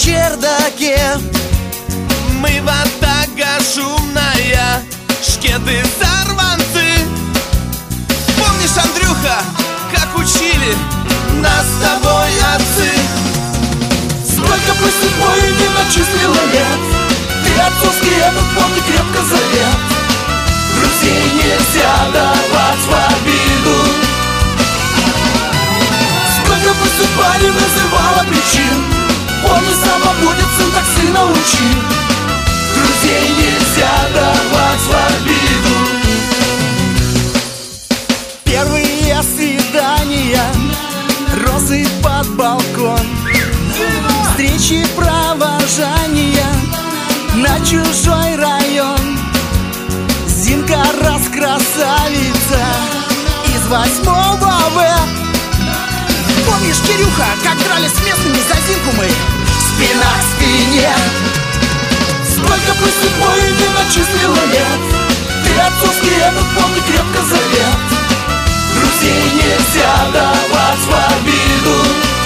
чердаке. Мы ватага шумная, шкеты сорванцы. Помнишь, Андрюха, как учили нас с тобой отцы? Сколько бы судьбой не начислила лет, ты отцовский этот помни крепко завет. Друзей нельзя давать в обиду. Сколько бы судьба не называла причин, помни, сама будет сын, так сына учи. Друзей нельзя давать в обиду. Первые свидания, розы под балкон, встречи, провожания на чужой район. Зинка раскрасавица из 8 В. Помнишь, Кирюха, как дрались с местными за Зинку мы? Спина к спине. Сколько бы судьбой не начислила лет, ты отцовский этот помни крепко завет. Друзей нельзя давать в обиду.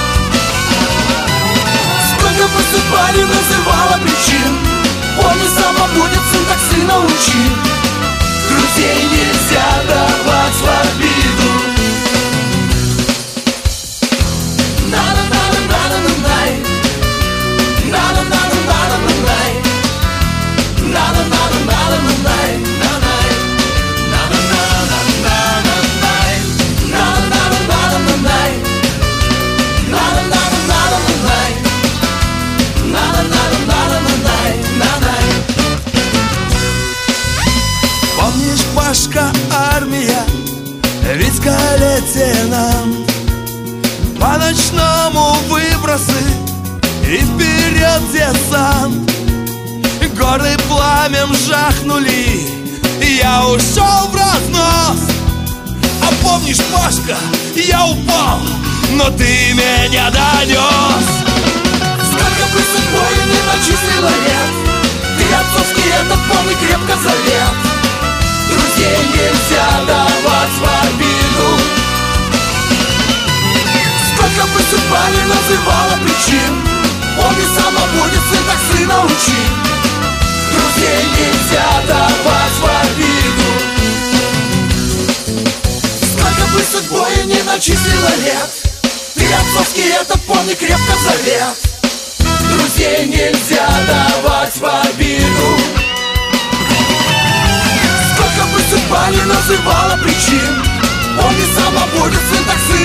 Сколько бы судьба не называла причин, помни, сама будет сын, так сына учи. Друзей нельзя давать в обиду. Помнишь, Пашка, армия, Витька, лейтенант, по ночному выбросы и вперед десант. Горы пламем жахнули, я ушел в разнос. А помнишь, Пашка, я упал, но ты меня донес. Сколько бы судьбой не начислила лет, ты отцовский этот помни крепко завет. Друзей нельзя давать в обиду. Сколько бы судьба не называла причин, помни, сама будет сын, так сына учи. Друзей нельзя давать в обиду. Сколько бы судьбой не начислила лет, ты отцовский этот помни крепко завет. Друзей нельзя давать в обиду. Сколько бы судьба не называла причин, помни, сама будет сын, так сын